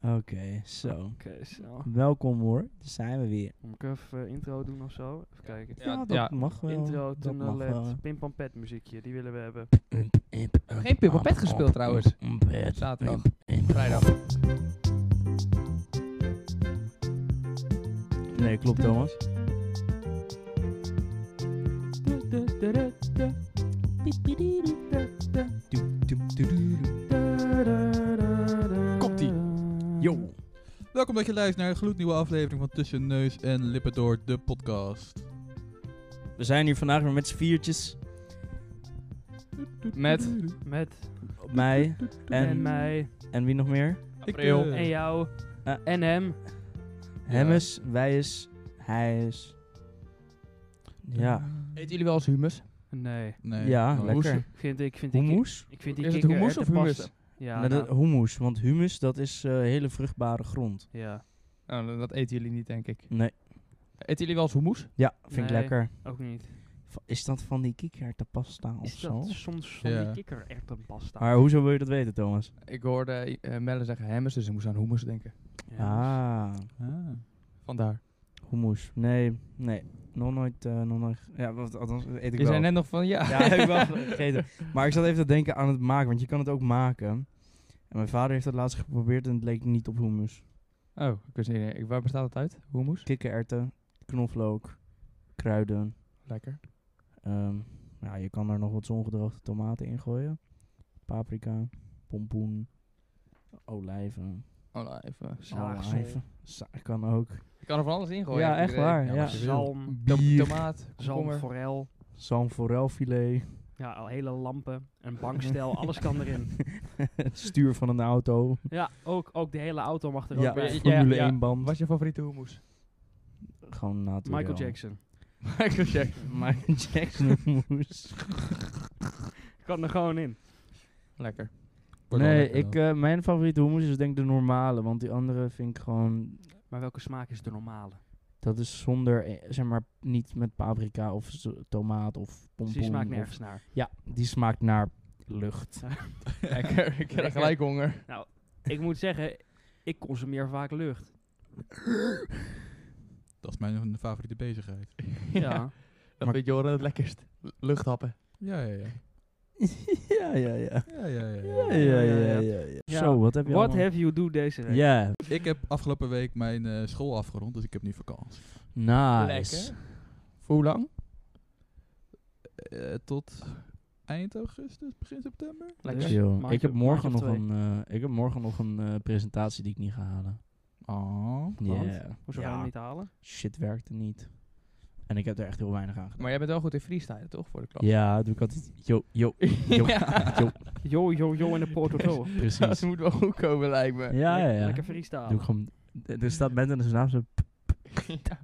Oké, zo. Oké, zo. Welkom hoor, daar zijn we weer. Moet ik even intro doen of zo? Even kijken. Ja, dat mag wel. Intro, dat mag wel. Tunelet, Pimpampet muziekje, die willen we hebben. Geen Pimpampet gespeeld trouwens. Zaterdag. Vrijdag. Nee, klopt Thomas. Komt-ie. Yo. Welkom dat je luistert naar een gloednieuwe aflevering van Tussen Neus en Lippen Door, de podcast. We zijn hier vandaag weer met z'n viertjes. Met Mij En mij, en wie nog meer? April. en jou, Ah. en hem. Hemmes, wijs, hij is. Ja. Eten jullie wel eens hummus? Nee, Nee. Ja, Oh, lekker. ik vind die Hummus? Ik vind die Is het kikker hummus of erwtenpasta- humus? Ja, Nee, nou, hummus, want humus dat is hele vruchtbare grond. ja, Nou, dat eten jullie niet, denk ik. Nee. Eten jullie wel eens hummus? Ja, vind ik Nee. lekker. ook niet. Is dat van die kikkererwtenpasta of Is zo? dat soms van Ja. die kikker echt een pasta? Maar hoezo wil je dat weten, Thomas? Ik hoorde Melle zeggen hummus, dus ik moest aan hummus denken. Ah, Ah. Vandaar. hummus. Nee. Nog nooit. Ja, althans eet ik Je wel. zei net nog van ja. Ja, heb ik wel gegeten. Maar ik zat even te denken aan het maken, want je kan het ook maken. En mijn vader heeft dat laatst geprobeerd en het leek niet op hummus. Oh, ik wist niet. Waar bestaat het uit? Hummus? Kikkererwten, knoflook, kruiden. Lekker. Ja, je kan er nog wat zongedroogde tomaten in gooien. Paprika, pompoen, olijven. Oh, even. Zaagsel. Olijven. Kan ook. Je kan er van alles in gooien. Ja, heb ik echt idee. waar, ja. wat je wil. Zalm, Bier, Tomaat, zalm, komkommer. forel. zalm forelfilet, Ja, al hele lampen, een bankstel, alles kan erin. het stuur van een auto. Ja, ook de hele auto mag er Ja, ook bij. Formule ja. 1 band. Wat is je favoriete hummus? Gewoon naturel. Michael Jackson. Michael Jackson. Michael Jackson hummus. Kan er gewoon in. Lekker. Wordt wel Nee, lekker dan. mijn favoriete hummus is denk ik de normale, want die andere vind ik gewoon... Maar welke smaak is de normale? Dat is zonder, zeg maar, niet met paprika of tomaat of pompoen. Dus die smaakt of- nergens naar. Ja, die smaakt naar lucht. Lekker. Ik krijg Lekker. gelijk honger. Ik moet zeggen, ik consumeer vaak lucht. Dat is mijn favoriete bezigheid. Ja. Dat Maar- vind Joren het lekkerst. Luchthappen. Ja. ja. Ja. Zo, wat heb je What allemaal? have you do deze week? Ja, Ik heb afgelopen week mijn school afgerond, dus ik heb nu vakantie. nice. Lekker. Voor hoe lang? Tot eind augustus, begin september. Lekker. Chill. Maandje- Ik heb morgen maandje nog of ik heb morgen nog een presentatie die ik niet ga halen. Oh. Want? Yeah. Hoezo ga je hem niet halen? Shit werkte niet. En ik heb er echt heel weinig aan gedaan. Maar jij bent wel goed in freestyle, toch? Voor de klas. Ja, doe ik altijd yo. Ja. Yo in de Porto. Precies. Dat moet wel goed komen, lijkt me. Ja. Lekker Doe freestyle. ik gewoon... Er staat met in de naam zo... Ja.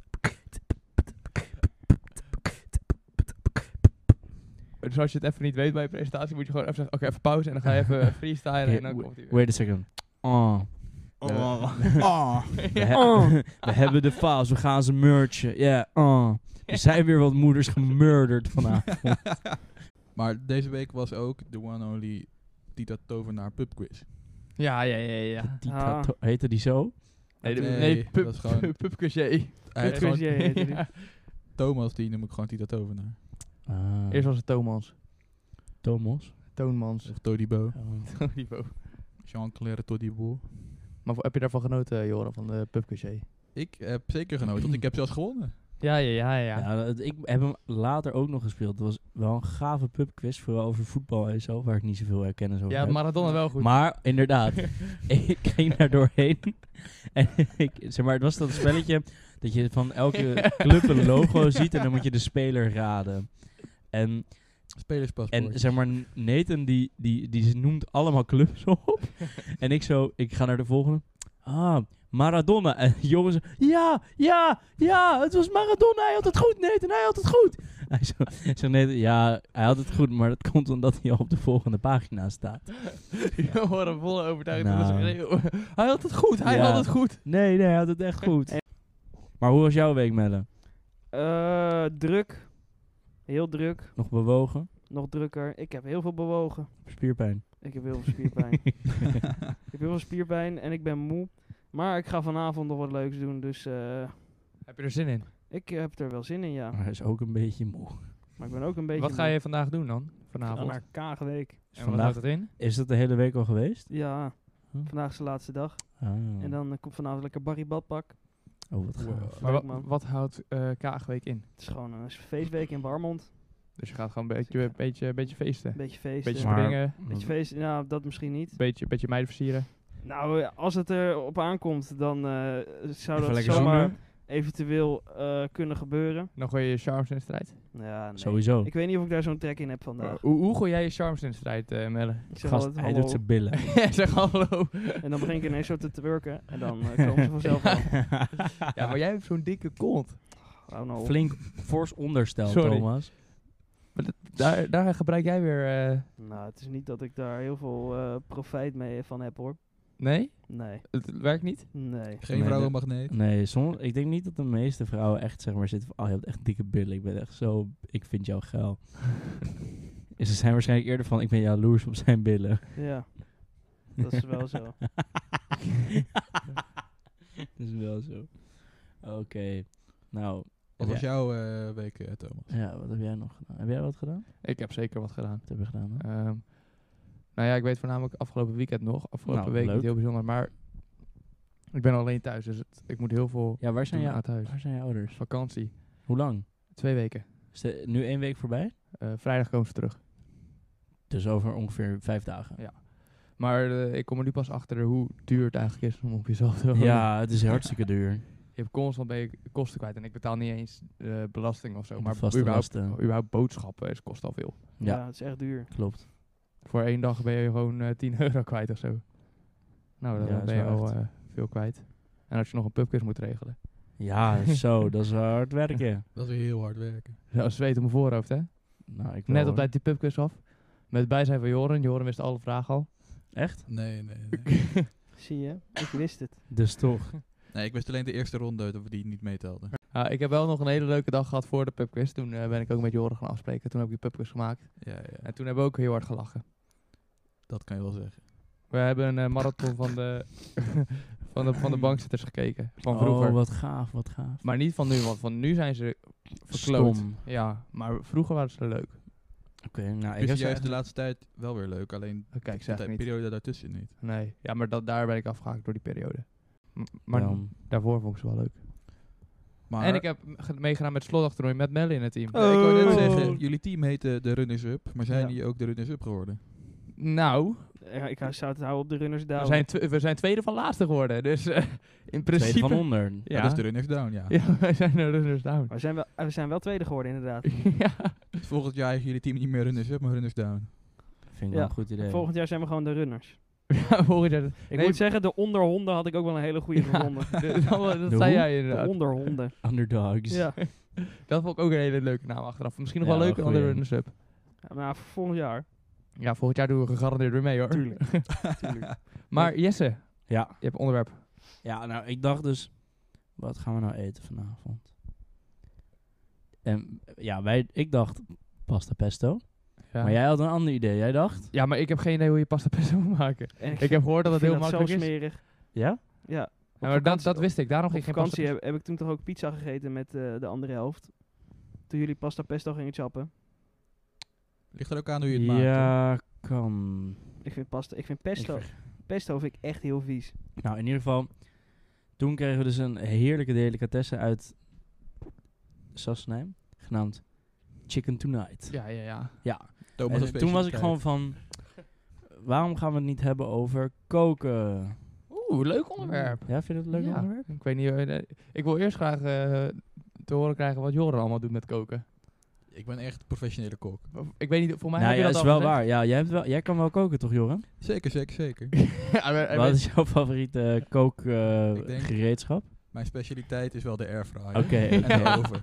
Dus als je het even niet weet bij je presentatie, moet je gewoon even zeggen, oké, even pauze en dan ga je even freestylen en dan komt hij weer. Wait a second. Oh. Oh. We hebben de files, we gaan ze merchen. Ja, Er zijn weer wat moeders gemurderd vanavond. Maar deze week was ook de one only Tita Tovenaar pubquiz. Ja. Ah. Heette die zo? Nee, dat is gewoon- pubquizé. Hij heet Pubquiz, gewoon ja, heette die. Thomas, die noem ik gewoon Tita Tovenaar. Eerst was het Thomas. Thomas. Toonmans. Of Todibo. Niveau. Jean-Claire Todibo. Maar heb je daarvan genoten, Joran, van de pubquizé? Ik heb zeker genoten, want ik heb zelfs gewonnen. Ja. Ik heb hem later ook nog gespeeld. Het was wel een gave pubquiz, vooral over voetbal en zo, waar ik niet zoveel kennis over Ja, heb. Maradona wel goed. Maar inderdaad, ik ging daar doorheen. En het was dat spelletje dat je van elke club een logo ziet en dan moet je de speler raden. En Spelerspaspoort. zeg maar, Nathan die noemt allemaal clubs op. En ik ga naar de volgende. Maradona. En de jongens, ja, het was Maradona. Hij had het goed, Nathan, hij had het goed. Hij zegt, Nathan, ja, hij had het goed, maar dat komt omdat hij al op de volgende pagina staat. Joran volle overtuiging. Nou. Hij had het goed, hij Ja. had het goed. Nee, hij had het echt goed. Maar hoe was jouw week, Melle? Druk. Heel druk. Nog bewogen? Nog drukker. Ik heb heel veel bewogen. Spierpijn? Ik heb heel veel spierpijn. Ik heb heel veel spierpijn en ik ben moe. Maar ik ga vanavond nog wat leuks doen, dus Heb je er zin in? ik heb er wel zin in, ja. Maar hij is ook een beetje moe. Maar ik ben ook een beetje Wat ga moe. je vandaag doen dan? Ik ga Vanavond? naar Kaagweek. En wat vandaag- houdt dat in? Is dat de hele week al geweest? Ja, Huh? vandaag is de laatste dag. Ah. En dan komt vanavond lekker Barry Badpak. Oh, wat gaaf. Maar Leuk, man. wat houdt Kaagweek in? Het is gewoon een feestweek in Warmond. Dus je gaat gewoon een beetje feesten. Een beetje feesten. Beetje Maar- springen, Beetje feesten, nou dat misschien niet. beetje meiden versieren. Nou, als het erop aankomt, dan zou Even dat lekker zomaar zoenen. eventueel kunnen gebeuren. Dan gooi je je charms in de strijd. Ja, nee. Sowieso. Ik weet niet of ik daar zo'n trek in heb vandaag. Hoe gooi jij je charms in de strijd, Melle? Ik zeg Gast, altijd hij hallo. doet zijn billen. Zeg hallo. En dan begin ik ineens zo te twerken. En dan komen ze vanzelf wel. Ja, maar jij hebt zo'n dikke kont. Hou nou op. Flink fors onderstel, Sorry. Thomas. Maar daar gebruik jij weer... Nou, het is niet dat ik daar heel veel profijt mee van heb hoor. Nee? Nee, Het werkt niet? nee. Geen Nee, vrouwenmagneet. Nee, ik denk niet dat de meeste vrouwen echt zeg maar zitten van, oh, je hebt echt dikke billen. Ik ben echt zo, ik vind jou geil. Ze zijn waarschijnlijk eerder van, ik ben jaloers op zijn billen. Ja, dat is wel zo. Dat is wel zo. Oké. Nou, Wat was jouw week, Thomas? ja, wat heb jij nog gedaan? Heb jij wat gedaan? Ik heb zeker wat gedaan. Wat heb je gedaan? Hè? Nou ja, ik weet voornamelijk afgelopen weekend nog. Afgelopen Nou, week leuk. niet heel bijzonder. Maar ik ben alleen thuis, dus ik moet heel veel Ja, waar zijn, doen uit huis. waar zijn je ouders? Vakantie. Hoe lang? 2 weken. Is nu 1 week voorbij? Vrijdag komen ze terug. Dus over ongeveer 5 dagen. Ja. Maar ik kom er nu pas achter hoe duur het eigenlijk is om op jezelf te wonen. Ja, het is hartstikke duur. Je hebt constant ben je kosten kwijt. En ik betaal niet eens belasting of zo. De Maar vaste lasten. überhaupt boodschappen kost al veel. Ja, Ja, het is echt duur. klopt. Voor 1 dag ben je gewoon 10 euro kwijt of zo. Nou, dan Ja, dat is ben je wel al echt. veel kwijt. En als je nog een pubquiz moet regelen. Ja, zo, dat is wel hard werken. Dat is weer heel hard werken. Zo, zweet op mijn voorhoofd, hè? Nou, ik Net wel, op hoor. tijd die pubquiz af. Met het bijzijn van Joren. Joren wist alle vragen al. Echt? Nee. Zie je? Ik wist het. Dus toch. Nee, ik wist alleen de eerste ronde dat we die niet meetelden. Ik heb wel nog een hele leuke dag gehad voor de pubquiz. Toen ben ik ook met Joren gaan afspreken. Toen heb ik die pubquiz gemaakt. Ja, En toen hebben we ook heel hard gelachen. dat kan je wel zeggen. We hebben een marathon van de, van de bankzitters gekeken. Van vroeger. Oh, wat gaaf, wat gaaf. Maar niet van nu, want van nu zijn ze verkloot. Stom. Ja, maar vroeger waren ze leuk. Oké, nou, ik Ik heb is ze juist echt- de laatste tijd wel weer leuk. Alleen Kijk, de zeg niet. periode daartussen niet. Nee, ja, maar daar ben ik afgehaakt door die periode. Maar Dan- daarvoor vond ik ze wel leuk. Maar, En ik heb meegedaan met het slotdagtoernooi met Melle in het team. Ja, ik wou net Oh. zeggen, jullie team heette de Runners Up. Maar zijn Ja. die ook de Runners Up geworden? Nou, Ja, ik zou het houden op de runners down. we zijn tweede van laatste geworden. Dus in Tweede principe... van onder. Ja. Ja. Dat is de Runners Down, ja. Ja, wij zijn de runners down. We zijn wel tweede geworden inderdaad. Ja. Volgend jaar is jullie team niet meer Runners Up, maar Runners Down. Vind ik Ja. wel een goed idee. Volgend jaar zijn we gewoon de runners. Ja, volgend jaar. Ik Nee, moet zeggen, de onderhonden had ik ook wel een hele goede gevonden. dat De zei hoe? jij De inderdaad. onderhonden. Underdogs. Ja. Dat vond ik ook een hele leuke naam achteraf. Misschien nog Ja, wel leuker dan de goeie. runners up. Ja, maar voor volgend jaar. Ja, volgend jaar doen we gegarandeerd weer mee hoor. Tuurlijk. Tuurlijk. Maar Jesse, Ja. je hebt een onderwerp. Ja, nou, ik dacht dus, wat gaan we nou eten vanavond? En ja, ik dacht pasta pesto. Ja. Maar jij had een ander idee. Jij dacht? Ja, maar ik heb geen idee hoe je pasta pesto moet maken. En Ik heb gehoord dat het vind heel zo makkelijk is. smerig. Ja? Ja. Op Ja, maar vakantie- dat wist ik. Daarom Op ging ik geen pasta vakantie pesto. heb ik toen toch ook pizza gegeten met de andere helft. Toen jullie pasta pesto gingen chappen. Ligt er ook aan hoe je het maakt. hè? Ja, kan. Ik vind pesto, Ik ver- pesto vind ik echt heel vies. Nou, in ieder geval, toen kregen we dus een heerlijke delicatesse uit Sassenheim, genaamd Chicken Tonight. Ja, ja, ja. Ja, Thomas' en toen was ik specialiteit. gewoon van, waarom gaan we het niet hebben over koken? Oeh, leuk onderwerp. Ja, vind je dat een leuk Ja. onderwerp? Ik weet niet. Ik wil eerst graag te horen krijgen wat Joren allemaal doet met koken. Ik ben echt professionele kok. Ik weet niet, voor mij Nou heb ja, je dat dat is al wel gezegd. waar. Ja, jij kan wel koken toch, Joren? Zeker. Ja, maar- Wat is jouw favoriete Ik denk- kookgereedschap? Mijn specialiteit is wel de airfryer. Oké, En oké. de oven.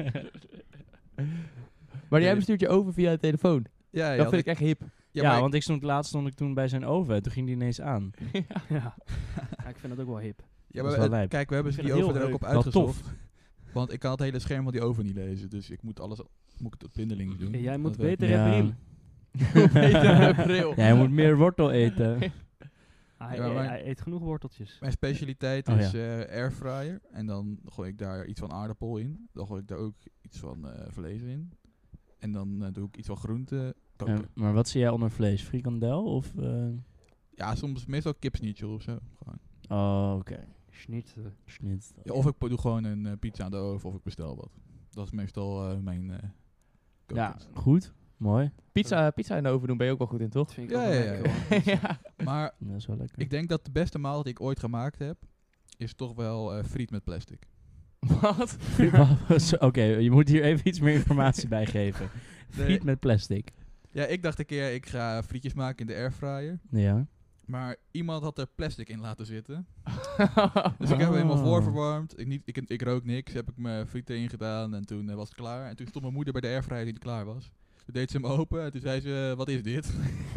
Maar jij Nee. bestuurt je over via de telefoon. Ja, Dat vind ik echt hip. Ja, want laatst stond ik toen bij zijn oven en toen ging die ineens aan. Ja. Ik vind dat ook wel hip. Ja, Dat is maar wel lijp. kijk, we hebben Ik die vind het oven er heel ook op Wel uitgezocht. tof. Want ik kan het hele scherm van die oven niet lezen. Dus ik moet alles moet ik het op blindelings doen. Ja, jij moet Dat werkt beter Ja. hebben riem. Hoe beter bril. Ja, je moet meer wortel eten. Hij eet genoeg worteltjes. Mijn specialiteit Oh, is airfryer. En dan gooi ik daar iets van aardappel in. Dan gooi ik daar ook iets van vlees in. En dan doe ik iets van groente. Maar wat zie jij onder vlees? Frikandel of... Ja, soms meestal kipsnitzel of zo. Gewoon. Oh, oké. Schnitzel. Schnitzel. Ja, of ik doe gewoon een pizza aan de oven of ik bestel wat. Dat is meestal mijn Ja, kookkunst. goed. Mooi. Pizza in de oven doen ben je ook wel goed in, toch? Dat vind ik Ja, ook wel ja, lekker, hoor. Ja. Maar Dat is wel lekker. ik denk dat de beste maaltijd die ik ooit gemaakt heb, is toch wel friet met plastic. Wat? Oké, je moet hier even iets meer informatie bij geven. Friet met plastic. Ja, ik dacht een keer, ik ga frietjes maken in de airfryer. Ja. Maar iemand had er plastic in laten zitten. Dus ik heb hem helemaal voorverwarmd. Ik rook niks. Heb ik mijn frieten ingedaan en toen was het klaar. En toen stond mijn moeder bij de airfryer die klaar was. Toen deed ze hem open en toen zei ze, wat is dit?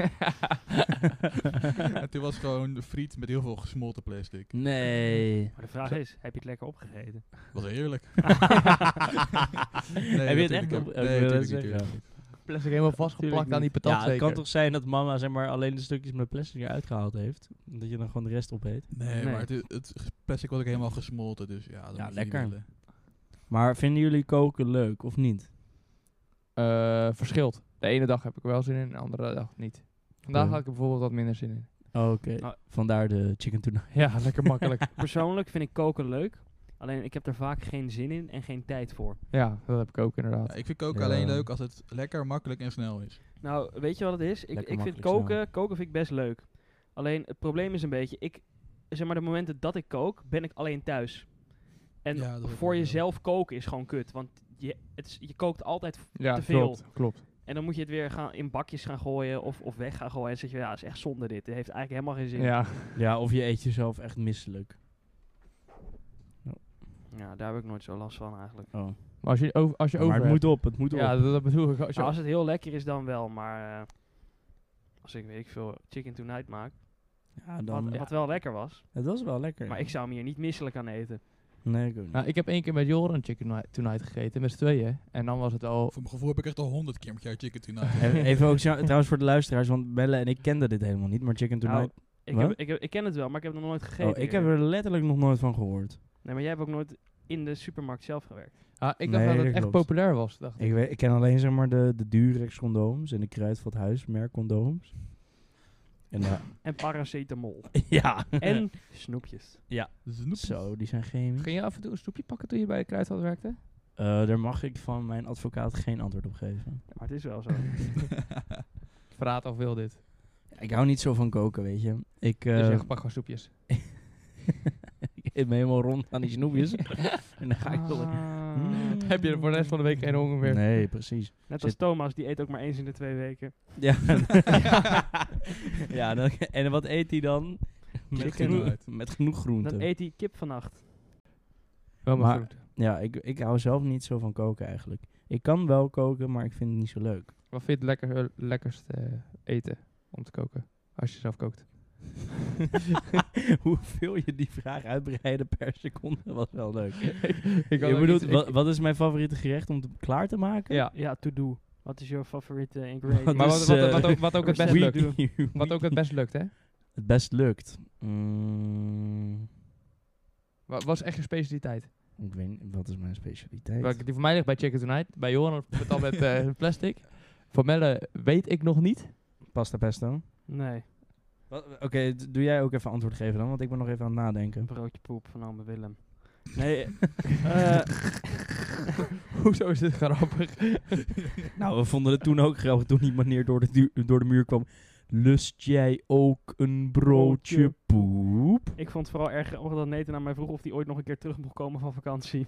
En toen was het gewoon de friet met heel veel gesmolten plastic. Nee. Maar de vraag is, heb je het lekker opgegeten? Was heerlijk. Heb je het echt op? Nee, natuurlijk niet. Plastic helemaal vastgeplakt aan die patat Ja, het zeker. kan toch zijn dat mama zeg maar alleen de stukjes met plastic eruit gehaald heeft. Dat je dan gewoon de rest opeet. Nee, Nee. maar het plastic was ook helemaal gesmolten. Dus ja, dat Ja, moet je niet lekker. willen. Maar vinden jullie koken leuk of niet? Verschilt. De ene dag heb ik er wel zin in, de andere dag niet. Vandaag Oké. had ik er bijvoorbeeld wat minder zin in. Oké. Nou. Vandaar de chicken tuna. Ja, lekker makkelijk. Persoonlijk vind ik koken leuk. Alleen ik heb er vaak geen zin in en geen tijd voor. Ja, dat heb ik ook inderdaad. Ja, ik vind koken Ja. alleen leuk als het lekker, makkelijk en snel is. Nou, weet je wat het is? Lekker Ik vind makkelijk koken vind ik best leuk. Alleen het probleem is een beetje, zeg maar de momenten dat ik kook, ben ik alleen thuis. En Ja, dat is voor ook wel jezelf koken is gewoon kut. Want je kookt altijd Ja, te veel. klopt. En dan moet je het weer in bakjes gaan gooien of weg gaan gooien. En dan zeg je, ja, dat is echt zonde dit. Het heeft eigenlijk helemaal geen zin. Ja. Ja, of je eet jezelf echt misselijk. Ja, daar heb ik nooit zo last van eigenlijk. Oh. Maar als je Maar over het moet op, het moet Ja, op. dat bedoel ik. Nou, als het heel lekker is dan wel, maar als ik weet ik veel chicken tonight maak, Ja, dan... wat wel lekker was. Het was wel lekker. Maar ik zou hem hier niet misselijk aan eten. Nee, ik ook niet. Nou, ik heb 1 keer met Joran chicken tonight gegeten, met z'n tweeën. En dan was het al... Voor mijn gevoel heb ik echt al 100 keer met jou chicken tonight. Even ook trouwens voor de luisteraars, want Belle en ik kenden dit helemaal niet, maar chicken tonight... Wat? Ik ken het wel, maar ik heb het nog nooit gegeten. Oh, ik heb er letterlijk nog nooit van gehoord. Nee, maar jij hebt ook nooit in de supermarkt zelf gewerkt. Ah, ik dacht Nee, dat dat het echt klopt. populair was, dacht ik. Ik ken alleen zeg maar de Durex condooms en de Kruidvat huismerk condooms. En En paracetamol. ja. En snoepjes. Zo, die zijn chemisch. Ging je af en toe een snoepje pakken toen je bij Kruidvat werkte? Daar mag ik van mijn advocaat geen antwoord op geven. Maar het is wel zo. Verraad of wil dit? Ik hou niet zo van koken, weet je. Ik Dus je zegt, pak gewoon snoepjes. ik eet me helemaal rond aan die snoepjes. En dan ga ik toch... Heb je er voor de rest van de week geen honger meer? Nee, precies. Net als Thomas, die eet ook maar eens in de 2 weken. Ja. Ja, en wat eet hij dan? Met Chicken genoeg, uit. met genoeg groenten. Dan eet hij kip vannacht. Wel Maar- goed. Ja, ik hou zelf niet zo van koken eigenlijk. Ik kan wel koken, maar ik vind het niet zo leuk. Wat vind je het lekkerste eten om te koken? Als je zelf kookt. Hoeveel je die vraag uitbreiden per seconde was wel leuk. Ik Je bedoelt, wat is mijn favoriete gerecht om klaar te maken? Ja. Ja, to do. Wat is jouw favoriete ingredient? Maar Dus, wat ook het best we lukt. do. Wat ook het best lukt, hè? Het best lukt. Wat is echt je specialiteit? Ik weet niet, wat is mijn specialiteit? Die voor mij ligt bij Chicken Tonight. Bij Joran met al met plastic. Voor Melle weet ik nog niet. Pasta pesto. Nee, Oké, doe jij ook even antwoord geven dan, want ik ben nog even aan het nadenken. een broodje poep van ome Willem. Nee, Hoezo is dit grappig? Nou, we vonden het toen ook grappig toen die meneer door de muur kwam. Lust jij ook een broodje poep? ik vond het vooral erg grappig dat Nathan aan mij vroeg of hij ooit nog een keer terug mocht komen van vakantie.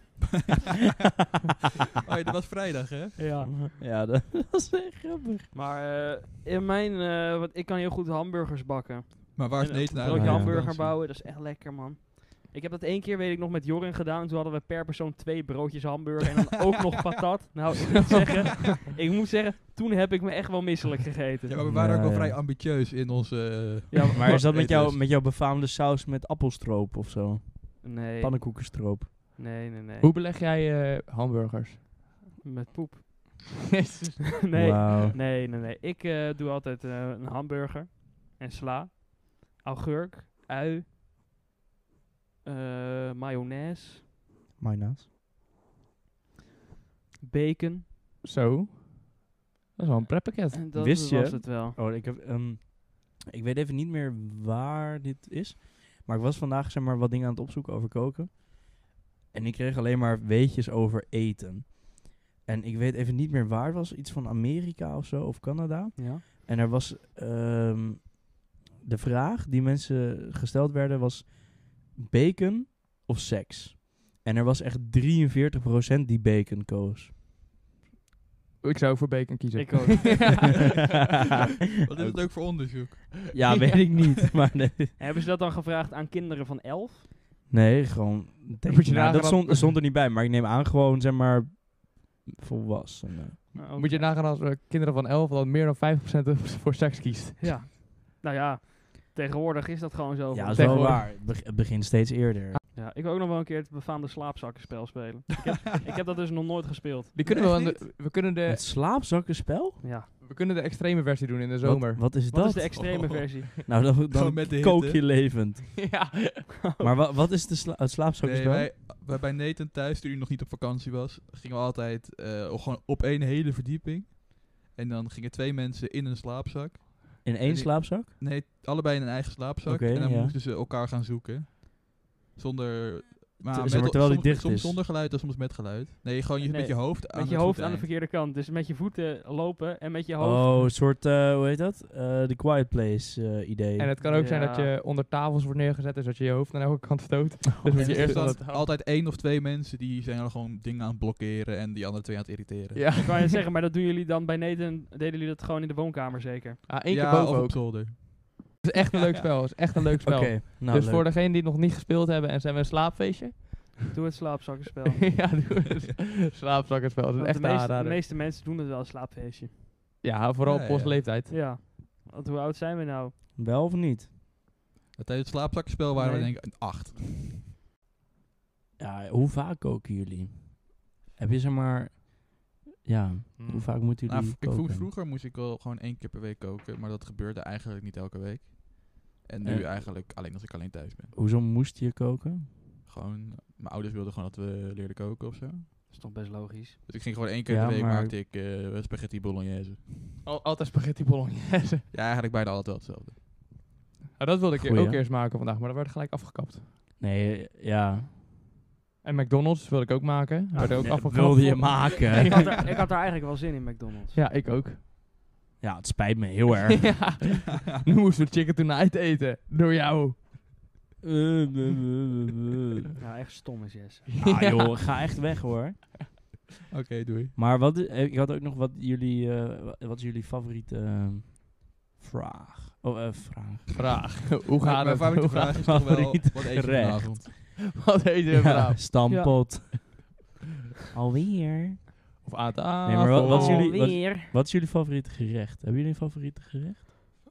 Oh, ja, dat was vrijdag, hè? Ja. Ja, dat was echt grappig. Maar in mijn, ik kan heel goed hamburgers bakken. Maar waar is En Nathan een uit? broodje Ja. hamburger bouwen, dat is echt lekker, man. Ik heb dat 1 keer, weet ik nog, met Jorin gedaan. Toen hadden we per persoon 2 broodjes hamburger en dan ook nog patat. Nou, ik moet zeggen, toen heb ik me echt wel misselijk gegeten. Ja, maar we waren ook wel Ja, vrij ja. ambitieus in onze... Ja, Maar is dat Eters. met jouw befaamde saus met appelstroop of zo? Nee, Pannenkoekenstroop. nee. Hoe beleg jij hamburgers? Met poep. Jezus. Nee, Wauw. nee. Ik doe altijd een hamburger en sla, augurk, ui, mayonaise, Mayonaise. bacon. Zo. Dat is wel een pretpakket. En dat Wist je- was het wel. Oh, ik weet even niet meer waar dit is. Maar ik was vandaag zeg maar wat dingen aan het opzoeken over koken. En ik kreeg alleen maar weetjes over eten. En ik weet even niet meer waar het was. Iets van Amerika of zo, of Canada. Ja. En er was... de vraag die mensen gesteld werden was... bacon of seks? En er was echt 43% die bacon koos. Ik zou voor bacon kiezen. Ik ook. Wat is het ook voor onderzoek? Ja, weet ik niet. Maar nee, Hebben ze dat dan gevraagd aan kinderen van 11? nee gewoon... Moet je nou, nagaan dat stond er niet bij. Maar ik neem aan gewoon, zeg maar... volwassenen. Nou, Moet je nagaan als kinderen van 11 dan meer dan 50% voor seks kiest. Ja. Nou ja, tegenwoordig is dat gewoon zo. Ja, dat is wel tegenwoordig. waar. Het begint steeds eerder. Ja, ik wil ook nog wel een keer het befaamde slaapzakkenspel spelen. Ik heb dat dus nog nooit gespeeld. Die kunnen we, Echt we kunnen Het slaapzakkenspel? Ja. we kunnen de extreme versie doen in de zomer. Wat is Wat dat? is de extreme versie? Nou, dan Gewoon met de kook hitte. je levend. ja. Maar wat is het Nee, slaapzakkenspel? wij bij Nathan thuis, toen hij nog niet op vakantie was, gingen we altijd gewoon op één hele verdieping. En dan gingen 2 mensen in een slaapzak. In één die- slaapzak? Nee, allebei in een eigen slaapzak. Oké, en dan ja. moesten ze elkaar gaan zoeken. Zonder... Maar Zeg maar, terwijl die soms, dicht soms is. zonder geluid en soms met geluid. Nee, gewoon Nee, met je hoofd aan Met je het hoofd aan de voeteneind. verkeerde kant. Dus met je voeten lopen en met je hoofd... Oh, een soort, hoe heet dat? The Quiet Place idee. En het kan ook zijn dat Ja. je onder tafels wordt neergezet, dus dat je je hoofd aan elke kant stoot. Dus moet En je er eerst is dan aan het altijd 1 of 2 mensen die zijn dan gewoon dingen aan het blokkeren en die andere 2 aan het irriteren. Ja, Ik kan je zeggen, maar dat doen jullie dan bij Nathan... Deden jullie dat gewoon in de woonkamer zeker? één keer Ja, boven of ook. op zolder. Het is echt een leuk spel. Het is echt een leuk spel. Oké, nou Dus leuk. voor degenen die het nog niet gespeeld hebben en zijn we een slaapfeestje. Doe het slaapzakkenspel. ja, doe het. Slaapzakkenspel. Dat is Want echt de aanrader. meeste mensen doen het wel, een slaapfeestje. Ja, vooral Ja, op onze ja. leeftijd. Ja. Want hoe oud zijn we nou? Wel of niet? Tijdens het slaapzakkenspel waren we Nee. denk ik 8. Ja, hoe vaak koken jullie? Heb je zeg maar... Ja, hoe vaak moeten jullie Nou, koken? vroeger moest ik wel gewoon 1 keer per week koken, maar dat gebeurde eigenlijk niet elke week. En nu eigenlijk alleen als ik alleen thuis ben. Hoezo moest je koken? Gewoon, mijn ouders wilden gewoon dat we leerden koken of zo. Dat is toch best logisch. Dus ik ging gewoon 1 keer Ja, per week maar- maakte ik spaghetti bolognese. Altijd spaghetti bolognese. Ja, eigenlijk bijna altijd wel hetzelfde. Dat wilde ik Goeie. ook eerst maken vandaag, maar dat werd gelijk afgekapt. Nee, ja. En McDonald's wilde ik ook maken. Werd ook Nee, afgekapt. wilde je maken? Ik had er eigenlijk wel zin in, McDonald's. Ja, ik ook. Ja, het spijt me heel erg. ja. Nu moesten we chicken tonight eten. Door jou. Ja, echt stom is Jess. Ah joh, ga echt weg hoor. Oké, doei. Maar ik had ook nog wat is jullie favoriete vraag? Vraag. Vraag. Hoe gaat Mijn het? favoriete Hoe vraag gaat is toch wel, favoriete wat eet je gerecht? vanavond? Wat eten we Ja, vanavond? stampot. Alweer? Of aan tafel? Nee, maar wat is jullie- Alweer. Wat is jullie favoriete gerecht? Hebben jullie een favoriete gerecht?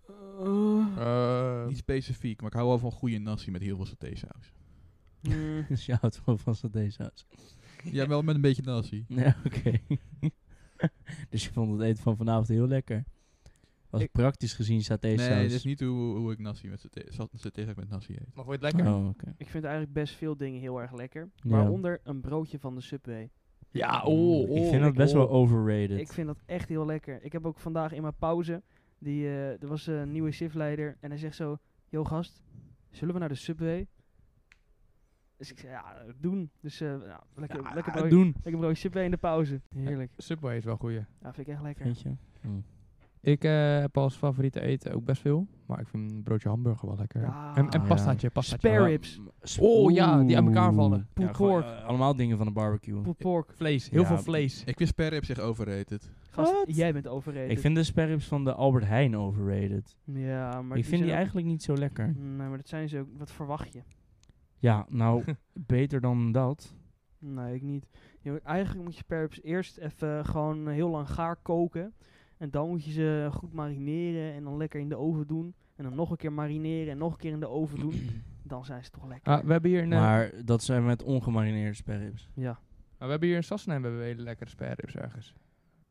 Niet specifiek, maar ik hou wel van goede nasi met heel veel satésaus. Dus je houdt wel van satésaus. Ja, wel met een beetje nasi. Ja, oké. Dus je vond het eten van vanavond heel lekker? Was Ik- praktisch gezien satésaus? Nee, dat is niet hoe ik nasi met satésaus met nasi eet. Maar vond je het lekker? Oh, oké. Ik vind eigenlijk best veel dingen heel erg lekker. Ja. Waaronder een broodje van de Subway. Ja, Ik vind dat best wel overrated. Ik vind dat echt heel lekker. Ik heb ook vandaag in mijn pauze... er was een nieuwe shiftleider en hij zegt zo... Yo gast, zullen we naar de Subway? Dus ik zei, ja, doen. Dus lekker, Ja, lekker, broodje, doen. lekker broodje Subway in de pauze. Heerlijk. Subway is wel goeie. Ja, vind ik echt lekker. Weet je? Ik heb als favoriete eten ook best veel. Maar ik vind een broodje hamburger wel lekker. Ja. En ja. pastaatje. Spare ribs. Oh ja, die aan elkaar vallen. Pulled gewoon, pork. allemaal dingen van de barbecue. Pulled pork. Vlees. Heel Ja, veel vlees. Ik vind spare ribs echt overrated. Gast, Wat? jij bent overrated. Ik vind de sperrips van de Albert Heijn overrated. Ja, maar Ik vind die zijn ook- eigenlijk niet zo lekker. Nee, maar dat zijn ze ook. Wat verwacht je? Ja, nou, beter dan dat. Nee, ik niet. Eigenlijk moet je sperrips eerst even gewoon heel lang gaar koken. En dan moet je ze goed marineren en dan lekker in de oven doen. En dan nog een keer marineren en nog een keer in de oven doen. Dan zijn ze toch lekker. We hebben hier een, Maar dat zijn met ongemarineerde sperrips. Ja. we hebben hier in Sassenheim hebben we hele lekkere spareribs ergens.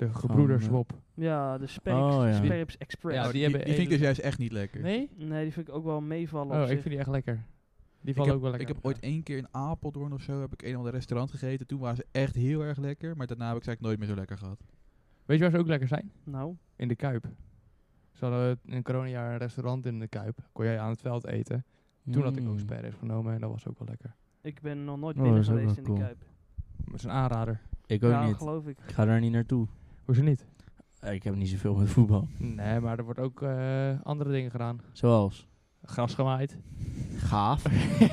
De gebroederswop. Ja, de Sperrips, Oh, ja. Sperrips Express. Ja, Nou, die die hebben vind ik dus hele- juist echt niet lekker. Nee? Nee, die vind ik ook wel meevallen Oh, op ik zich. vind die echt lekker. Die Ik vallen heb, ook wel lekker. ik heb ooit 1 keer in Apeldoorn of zo heb ik een of ander restaurant gegeten. Toen waren ze echt heel erg lekker. Maar daarna heb ik ze eigenlijk nooit meer zo lekker gehad. Weet je waar ze ook lekker zijn? Nou, In de Kuip. Ze hadden in een coronajaar een restaurant in de Kuip. Kon jij aan het veld eten. Toen had ik ook sperrips genomen en dat was ook wel lekker. ik ben nog nooit Oh, binnen dat is ook geweest wel in de cool. Kuip. Dat is een aanrader. Ik ook Ja, niet. geloof ik. Ik ga daar niet naartoe. Hoezo niet? Ik heb niet zoveel met voetbal. Nee, maar er wordt ook andere dingen gedaan. Zoals? Gras gemaaid. Gaaf.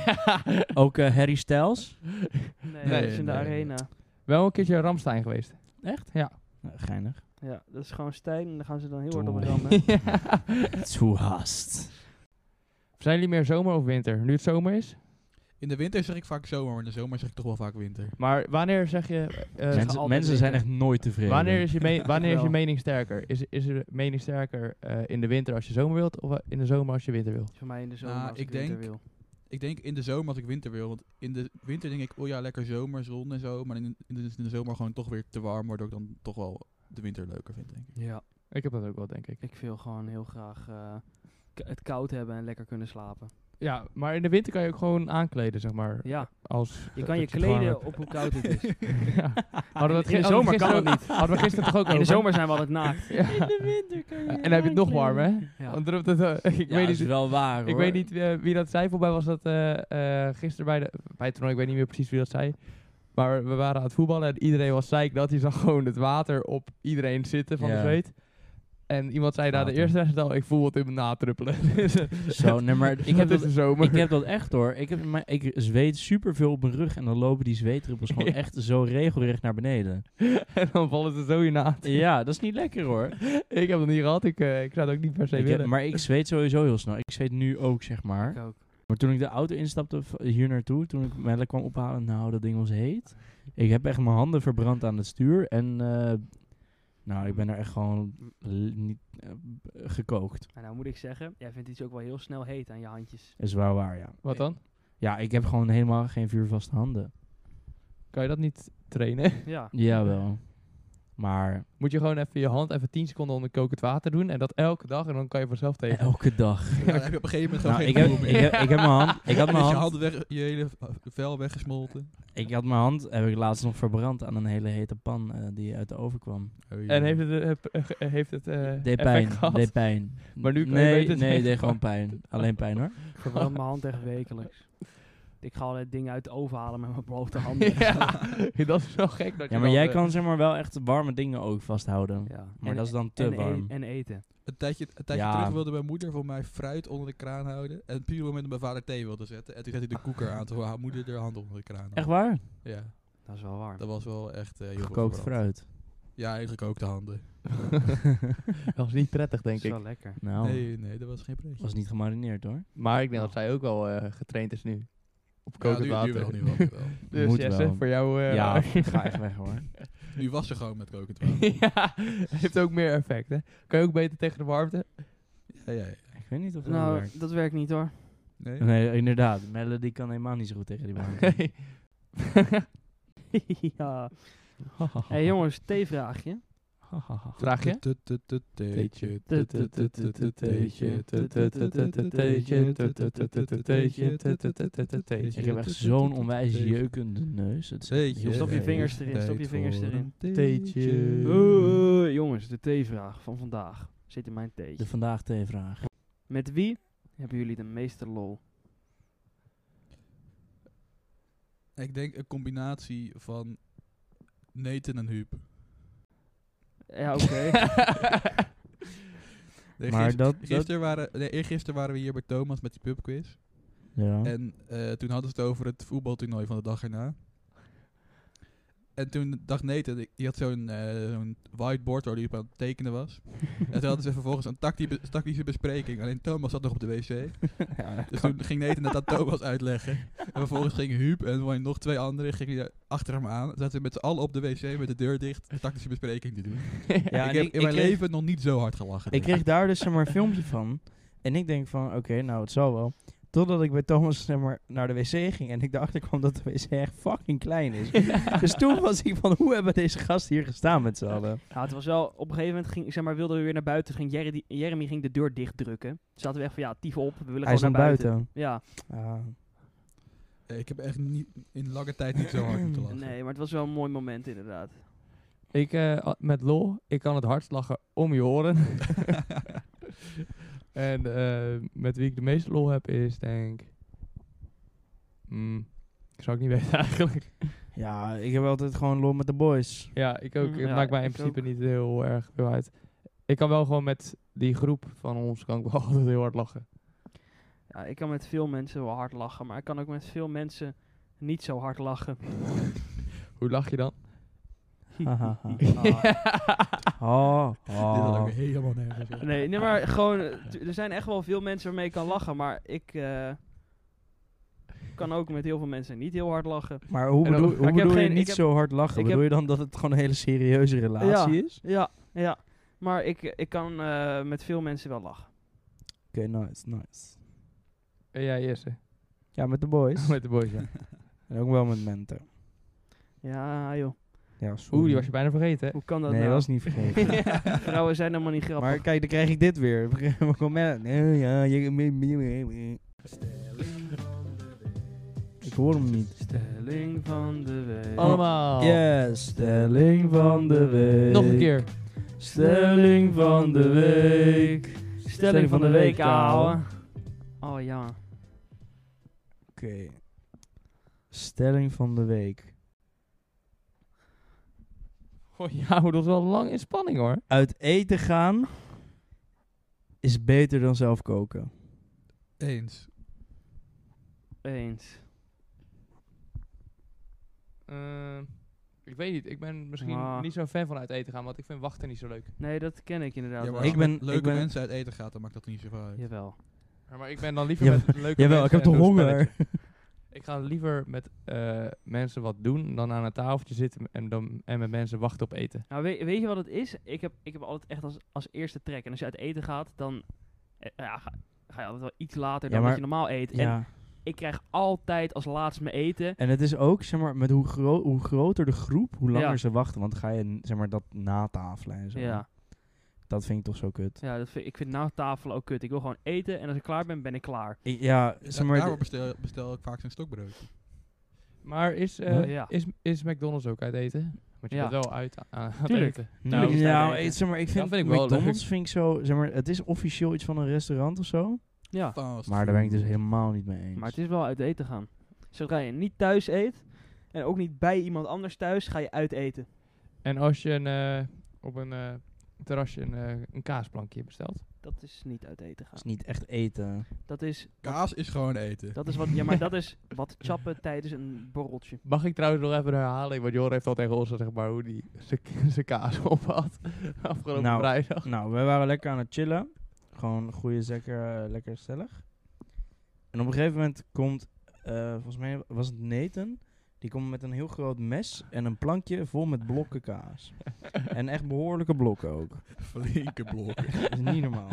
Ook Harry Styles? Nee, Nee, dat is in de nee. arena. Wel een keertje Ramstein geweest. Echt? Ja. Geinig. Ja, dat is gewoon Stijn en dan gaan ze dan heel hard Doei. op rammen. Too haast. Zijn jullie meer zomer of winter? Nu het zomer is? In de winter zeg ik vaak zomer, maar in de zomer zeg ik toch wel vaak winter. Maar wanneer zeg je... altijd Mensen zijn winter. echt nooit tevreden. wanneer is je Wel. mening sterker? Is je mening sterker in de winter als je zomer wilt of in de zomer als je winter wilt? Voor mij in de zomer Nou, als ik ik winter denk- wil. Ik denk in de zomer als ik winter wil. Want in de winter denk ik, oh ja, lekker zomer, zon en zo. Maar in de zomer gewoon toch weer te warm, waardoor ik dan toch wel de winter leuker vind, denk ik. Ja, Ik heb dat ook wel, denk ik. ik wil gewoon heel graag het koud hebben en lekker kunnen slapen. Ja, maar in de winter kan je ook gewoon aankleden, zeg maar. Ja, Als, je kan je dat het warm kleden hebt. op hoe koud het is. Ja. Hadden we het In de zomer kan het niet. Hadden we gisteren toch ook In de over? zomer zijn we altijd naakt. Ja. de winter kan je En dan heb je het nog warm, hè? Ja. Want erop dat, ik Ja, weet dat is niet, wel waar, hoor. ik weet niet wie dat zei. Volgens mij was dat gisteren bij het toernooi. Ik weet niet meer precies wie dat zei. Maar we waren aan het voetballen en iedereen was zeik dat. Die zag gewoon het water op iedereen zitten van de Ja. zweet. En iemand zei na de Water. eerste wedstrijd al, ik voel het in mijn natruppelen. Zo, nee, maar ik heb Het is dat, de zomer. ik heb dat echt, hoor. Ik zweet superveel op mijn rug en dan lopen die zweetdruppels gewoon Ja. echt zo regelrecht naar beneden. En dan vallen ze zo in naad. Ja, dat is niet lekker, hoor. Ik heb het niet gehad. Ik zou het ook niet per se willen. Maar ik zweet sowieso heel snel. Ik zweet nu ook, zeg maar. Ik ook. Maar toen ik de auto instapte hier naartoe, toen ik Melle kwam ophalen, nou, dat ding was heet. Ik heb echt mijn handen verbrand aan het stuur en nou, ik ben er echt gewoon niet gekookt. En nou moet ik zeggen, jij vindt iets ook wel heel snel heet aan je handjes. Is wel waar, ja. Wat dan? Ja, ik heb gewoon helemaal geen vuurvaste handen. Kan je dat niet trainen? Ja. Jawel. Maar Moet je gewoon even je hand even 10 seconden onder kokend water doen. En dat elke dag. En dan kan je vanzelf tegen. elke dag. Ja, dan heb je op een gegeven moment gewoon Nou, geen ik heb gevoel meer. mijn hand, ik had Dan mijn is je hand, hand weg, je hele vel weggesmolten. heb ik laatst nog verbrand aan een hele hete pan die uit de oven kwam. Oh, ja. En heeft het Deed effect pijn, gehad? deed pijn. Maar nu kan je nee, beter nee, tegen- deed gewoon pijn. Alleen pijn, hoor. Ik verbrand mijn hand echt wekelijks. Ik ga al het ding uit de oven halen met mijn blote handen. Ja, dat is wel gek. Dat je Ja, maar dan, jij kan zeg maar wel echt warme dingen ook vasthouden. Ja. Maar dat is dan te warm. En eten. Een tijdje Ja. terug wilde mijn moeder voor mij fruit onder de kraan houden. En puur op het moment dat mijn vader thee wilde zetten. En toen zette hij de koeker aan, toen haar moeder haar hand onder de kraan had. Echt waar? Ja, Dat is wel warm. dat was wel echt heel veel Gekookt verbrand. fruit. Ja, en gekookte handen. dat was niet prettig, denk Dat is ik. wel lekker. Nou, Nee, dat was geen pretje. was niet gemarineerd, hoor. Maar ik denk dat zij ook wel getraind is nu. Op Ja, kokend nu water. wel, nu wel. Dus Moet Jesse, wel. voor jou... Ja, ik ga echt weg, hoor. Nu was ze gewoon met kokend water. ja, heeft ook meer effect, hè? Kan je ook beter tegen de warmte? Ja. Ik weet niet of dat Nou, werkt. dat werkt niet hoor. Nee? Nee, inderdaad. Melle die kan helemaal niet zo goed tegen die warmte. Nee. Ja. Hey jongens, theevraagje. Vraag je? Theetje. Ik heb echt zo'n onwijs jeukende neus. Het is echt Theetje. heel Stop je erg. vingers erin, stop je vingers erin. Theetje. Jongens, de theevraag van vandaag zit in mijn De theetje. vandaag theevraag. Met wie hebben jullie de meeste lol? Ik denk een combinatie van Nathan en Huub. Ja, oké. Nee, Maar eergisteren waren we hier bij Thomas met die pubquiz. Ja. En toen hadden ze het over het voetbaltoernooi van de dag erna. En toen dacht Nathan, die had zo'n whiteboard waar hij op aan het tekenen was. En toen hadden ze vervolgens een tactische bespreking. Alleen Thomas zat nog op de wc. Dus toen ging Nathan dat aan Thomas uitleggen. En vervolgens ging Huub en nog 2 anderen gingen achter hem aan. Zaten ze met z'n allen op de wc met de deur dicht een tactische bespreking te doen. Ja, ik en heb ik in mijn kreeg- leven nog niet zo hard gelachen. Ik kreeg daar dus zeg maar een filmpje van. En ik denk van, oké, nou het zal wel. Totdat ik bij Thomas zeg maar, naar de wc ging en ik erachter kwam dat de wc echt fucking klein is. Dus toen was ik van, hoe hebben deze gasten hier gestaan met z'n allen? Ja, het was wel, op een gegeven moment wilden we weer naar buiten. Ging Jeremy ging de deur dicht drukken. Toen zaten we echt van, ja, tief op, we willen Hij gewoon is naar aan buiten. buiten. Ja, Ik heb echt niet, in lange tijd niet zo hard moeten lachen. nee, maar het was wel een mooi moment inderdaad. Met lol, ik kan het hardst lachen om je oren. En met wie ik de meeste lol heb is, denk ik... zou ik niet weten eigenlijk. Ja, ik heb altijd gewoon lol met de boys. Ja, ik ook. Het Ja, maakt mij in ik principe ook. niet heel erg veel uit. Ik kan wel gewoon met die groep van ons kan ik wel altijd heel hard lachen. Ja, ik kan met veel mensen wel hard lachen, maar ik kan ook met veel mensen niet zo hard lachen. Hoe lach je dan? Hahaha. Ah. Dit had Oh. ik weer helemaal nergens op. Nee, maar gewoon, er zijn echt wel veel mensen waarmee ik kan lachen, maar ik kan ook met heel veel mensen niet heel hard lachen. Maar hoe En dan- bedoel, maar hoe ik heb bedoel je geen- niet ik heb- zo hard lachen? ik Bedoel heb- je dan dat het gewoon een hele serieuze relatie is? Ja, maar ik kan met veel mensen wel lachen. Oké, nice. En jij Jesse? Ja, met de boys. Met de boys, ja. En ook wel met Mente. Ja, joh. Ja, sorry. Die was je bijna vergeten, hè? Hoe kan dat Nee, nou? dat was niet vergeten. Ja, vrouwen zijn helemaal niet grappig. Maar kijk, dan krijg ik dit weer. Ik hoor hem niet. Stelling van de week. Allemaal. Yes, stelling van de week. Nog een keer. Stelling van de week. Stelling van de week, ouwe. Oh ja. Oké. Stelling van de week. Oh ja, dat was wel lang in spanning hoor. Uit eten gaan is beter dan zelf koken. Eens. Eens. Ik weet niet, ik ben misschien Ah. niet zo'n fan van uit eten gaan, want ik vind wachten niet zo leuk. Nee, dat ken ik inderdaad Ja, wel. maar Ik als je ben- met leuke ik ben- mensen uit eten gaat, dan maakt dat niet zoveel uit. Jawel. Maar ik ben dan liever Ja, met leuke Jawel, mensen ik heb en toch doe een honger. spelletje. Ik ga liever met mensen wat doen dan aan een tafeltje zitten en met mensen wachten op eten. Nou, weet je wat het is? Ik heb altijd echt als eerste trek. En als je uit eten gaat, dan ga je altijd wel iets later Ja, dan maar- wat je normaal eet. En Ja. ik krijg altijd als laatste mijn eten. En het is ook, zeg maar, met hoe groter de groep, hoe langer Ja. ze wachten. Want dan ga je, zeg maar, dat natafelen en zo. Ja, Dat vind ik toch zo kut. ja ik vind na tafel ook kut. Ik wil gewoon eten en als ik klaar ben, ben ik klaar. Ja, zeg maar... Daarvoor bestel ik vaak zijn stokbroodje. Maar Ja. is McDonald's ook uit eten? Want je Ja. bent wel uit aan het Tuurlijk. eten. Nou, ja, eten. zeg maar, ik vind, vind ik wel McDonald's leuk. vind ik zo, zeg maar, het is officieel iets van een restaurant of zo. Ja, Maar daar ben ik dus helemaal niet mee eens. maar het is wel uit eten gaan. Zodra je niet thuis eet en ook niet bij iemand anders thuis, ga je uit eten. En als je op een terrasje een kaasplankje bestelt. Dat is niet uit eten gaan. Het is niet echt eten. Dat is Kaas is gewoon eten. Dat is wat, ja, maar dat is wat chappen tijdens een borreltje. Mag ik trouwens nog even herhalen? Want Jor heeft al tegen ons gezegd maar hoe die zijn kaas op had. Afgelopen Nou. vrijdag. Nou, we waren lekker aan het chillen. Gewoon goede zeker, lekker stellig. En op een gegeven moment komt, volgens mij was het Nathan. Die komt met een heel groot mes en een plankje vol met blokken kaas. En echt behoorlijke blokken ook. Flinke blokken. Dat is niet normaal.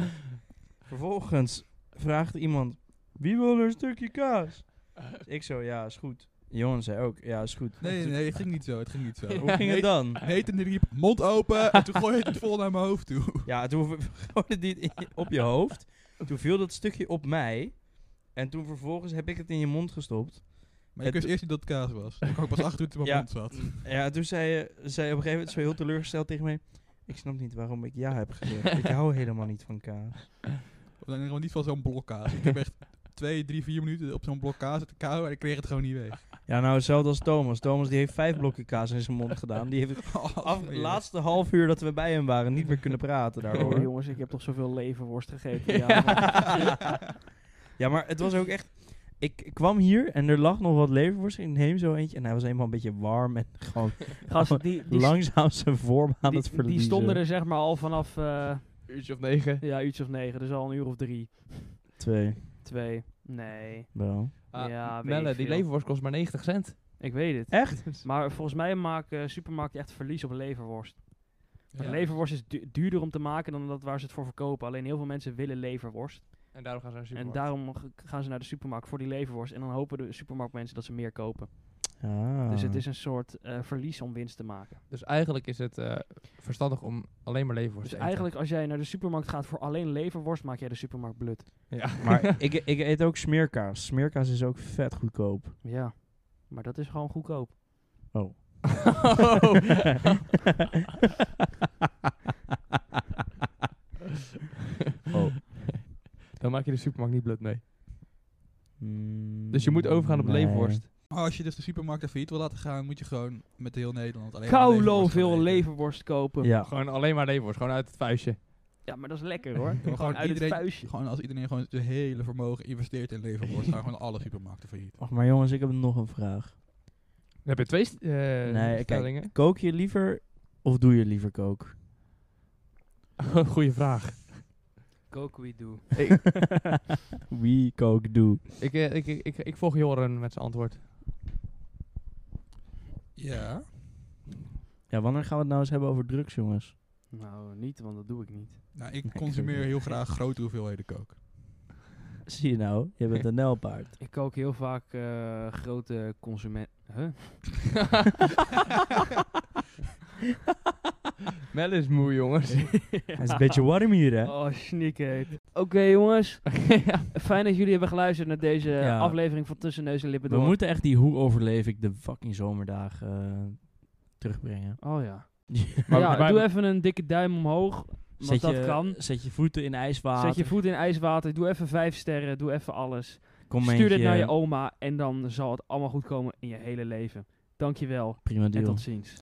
Vervolgens vraagt iemand, wie wil er een stukje kaas? Dus ik zo, ja, is goed. Johan zei ook, ja, is goed. Nee, het ging niet zo. Hoe ging het dan? Nathan die riep, mond open, en toen gooide het vol naar mijn hoofd toe. Ja, toen gooide die het op je hoofd. Toen viel dat stukje op mij. En toen vervolgens heb ik het in je mond gestopt. Maar ik wist eerst niet dat het kaas was. Ik kwam pas achter toen het in mijn Ja. mond zat. Ja, toen zei je op een gegeven moment zo heel teleurgesteld tegen mij. Ik snap niet waarom ik ja heb gezegd. Ik hou helemaal niet van kaas. Of dan gewoon niet van zo'n blok kaas. Ik heb echt 2, 3, 4 minuten op zo'n blok kaas zitten kauwen en ik kreeg het gewoon niet weg. Ja, nou hetzelfde als Thomas. Thomas die heeft 5 blokken kaas in zijn mond gedaan. Die heeft het laatste half uur dat we bij hem waren niet meer kunnen praten Oh, daardoor. jongens, ik heb toch zoveel leverworst gegeten. Ja, Ja, maar het was ook echt... Ik kwam hier en er lag nog wat leverworst. Ik neem zo eentje en hij was helemaal een beetje warm en gewoon Gast, die langzaam zijn vorm aan het verliezen. die stonden er zeg maar al vanaf Uurtje of 9. ja, uurtje of 9, dus al een uur of 3. 2, 2. Nee, wel. Ja, weet Melle, ik die veel. leverworst kost maar 90 cent. ik weet het. Echt? Maar volgens mij maken supermarkten echt verlies op leverworst. Ja. Leverworst is duurder om te maken dan dat waar ze het voor verkopen. Alleen heel veel mensen willen leverworst. En daarom gaan ze naar de En supermarkt. daarom gaan ze naar de supermarkt voor die leverworst. En dan hopen de supermarktmensen dat ze meer kopen. Ah. Dus het is een soort verlies om winst te maken. Dus eigenlijk is het verstandig om alleen maar leverworst Dus te eten. eigenlijk als jij naar de supermarkt gaat voor alleen leverworst, maak jij de supermarkt blut. Ja. Maar ik eet ook smeerkaas. Smeerkaas is ook vet goedkoop. Ja, maar dat is gewoon goedkoop. Oh. Oh. Dan maak je de supermarkt niet blut mee. Mm, Dus je moet overgaan op nee. leverworst. Maar als je dus de supermarkt failliet wil laten gaan, moet je gewoon met heel Nederland alleen Kaulo leverworst gaan veel eten. leverworst kopen. Ja. Ja. Gewoon alleen maar leverworst. Gewoon uit het vuistje. Maar dat is lekker hoor. Maar gewoon gewoon uit iedereen, het vuistje. gewoon als iedereen gewoon zijn hele vermogen investeert in leverworst, gaan gewoon alle supermarkten failliet. Och, maar jongens, ik heb nog een vraag. Dan heb je 2 Nee, stellingen. kijk, kook je liever of doe je liever kook? Goeie vraag. Cook we do. We cook do. Ik volg Joren met zijn antwoord. Ja. Ja, wanneer gaan we het nou eens hebben over drugs, jongens? Nou, niet, want dat doe ik niet. Nou, ik Nee, consumeer ik- heel graag grote hoeveelheden kook. Zie je nou, je bent een nijlpaard. Ik kook heel vaak grote consument... Huh? Mel is moe, jongens. Het is een beetje warm hier, hè? Oh, snikheet. Oké, jongens. Ja. Fijn dat jullie hebben geluisterd naar deze Ja. aflevering van Tussen Neus en Lippen We Door. moeten echt die hoe overleef ik de fucking zomerdagen terugbrengen. Oh ja. Maar- ja, maar- doe even een dikke duim omhoog. Want dat kan. Zet je voeten in ijswater. Zet je voet in ijswater. Doe even 5 sterren. Doe even alles. Commentje. Stuur dit naar je oma. En dan zal het allemaal goed komen in je hele leven. Dankjewel. Prima En deal. tot ziens.